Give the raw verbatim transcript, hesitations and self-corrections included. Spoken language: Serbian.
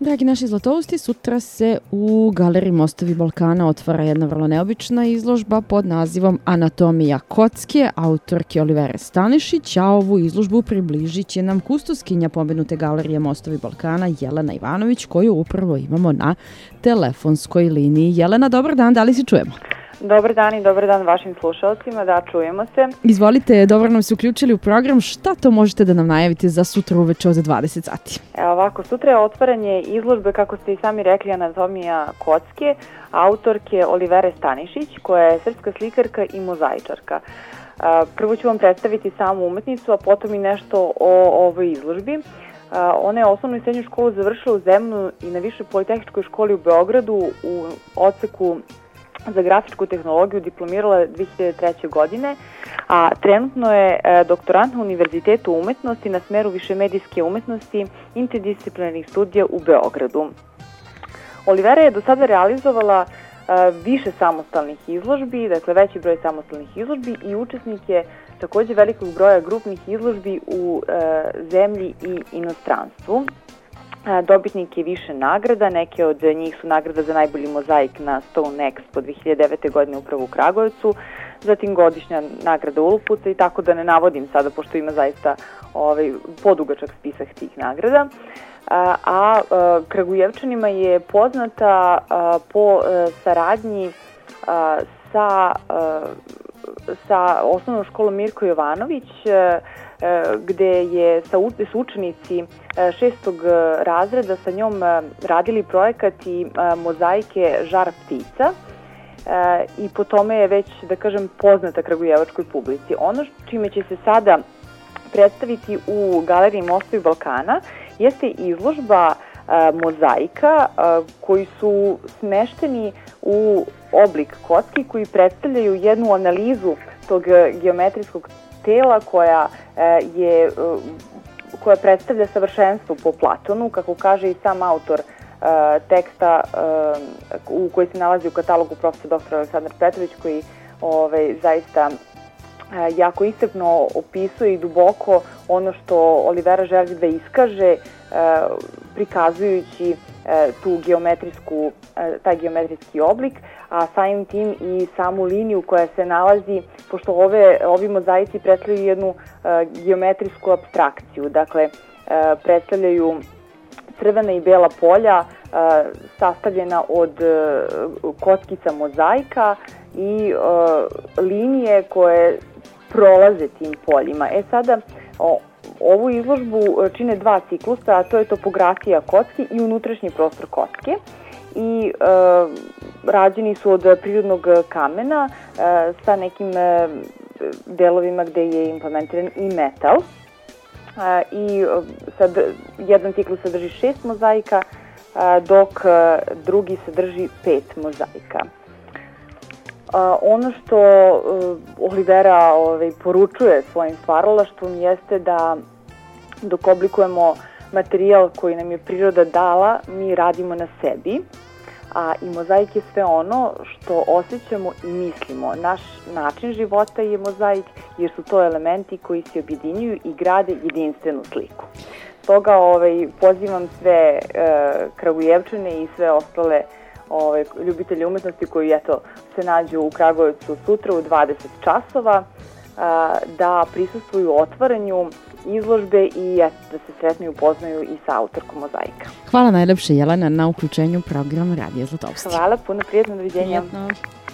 Dragi naši zlatousti, sutra se u Galeriji Mostovi Balkana otvara jedna vrlo neobična izložba pod nazivom Anatomija kocke, autorke Olivere Stanišić, a ovu izložbu približit će nam kustoskinja pomenute Galerije Mostovi Balkana Jelena Ivanović, koju upravo imamo na telefonskoj liniji. Jelena, dobar dan, da li se čujemo? Dobar dan i dobar dan vašim slušalcima, da, čujemo se. Izvolite, dobro nam se uključili u program. Šta to možete da nam najavite za sutra uveče od dvadeset sati? Evo ovako, sutra je otvaranje izložbe, kako ste i sami rekli, Anatomija kocke, autorke Olivere Stanišić, koja je srpska slikarka i mozaičarka. Prvo ću vam predstaviti samu umetnicu, a potom i nešto o ovoj izložbi. Ona je osnovnu i srednju školu završila u Zemunu i na Višoj politehničkoj školi u Beogradu u odseku za grafičku tehnologiju diplomirala dve hiljade treće. godine, a trenutno je doktorant na Univerzitetu umetnosti na smeru višemedijske umetnosti interdisciplinarnih studija u Beogradu. Olivera je do sada realizovala više samostalnih izložbi, dakle veći broj samostalnih izložbi i učesnik je takođe velikog broja grupnih izložbi u zemlji i inostranstvu. Dobitnik je više nagrada, neke od njih su nagrada za najbolji mozaik na Stone Expo dve hiljade devete. godine upravo u Kragujevcu, zatim godišnja nagrada Ulupuca i tako da ne navodim sada, pošto ima zaista ovaj, podugačak spisak tih nagrada. A, a Kragujevčanima je poznata a, po a, saradnji a, sa, a, sa osnovnom školom Mirko Jovanović, a, gde je sa, su učenici šestog razreda sa njom radili projekat i mozaike Žar ptica i po tome je već, da kažem, poznata kragujevačkoj publici. Ono čime će se sada predstaviti u Galeriji Mostovi Balkana jeste izložba mozaika koji su smešteni u oblik kocki, koji predstavljaju jednu analizu tog geometrijskog tela koja je koja predstavlja savršenstvo po Platonu, kako kaže i sam autor teksta u koji se nalazi u katalogu profesor doktor Aleksandar Petrović, koji ovaj, zaista jako iscrpno opisuje i duboko ono što Olivera želi da iskaže, prikazujući tu geometrijsku, taj geometrijski oblik, a samim tim i samu liniju koja se nalazi, pošto ove, ovi mozaici predstavljaju jednu uh, geometrijsku apstrakciju, dakle predstavljaju crvena i bela polja uh, sastavljena od uh, kockica mozaika i uh, linije koje prolaze tim poljima. E sada, o, ovu izložbu čine dva ciklusa, a to je topografija kocki i unutrašnji prostor kocke. I e, rađeni su od prirodnog kamena e, sa nekim e, delovima gde je implementiran i metal. E, I sad, jedan ciklus sadrži šest mozaika, e, dok e, drugi sadrži pet mozaika. E, ono što e, Olivera ovaj, poručuje svojim stvaralaštvom jeste da dok oblikujemo materijal koji nam je priroda dala, mi radimo na sebi, a i mozaik je sve ono što osjećamo i mislimo. Naš način života je mozaik, jer su to elementi koji se objedinjuju i grade jedinstvenu sliku. Stoga ovaj, pozivam sve e, Kragujevčane i sve ostale ovaj, ljubitelje umetnosti koji eto, se nađu u Kragujevcu sutra u dvadeset časova, da prisustvuju otvaranju izložbe i da se sretnu i upoznaju i sa autorkom mozaika. Hvala najlepše, Jelena, na uključenju programa Radio Zlatovstvo. Hvala, puno, prijetno, doviđenja. Prijetno.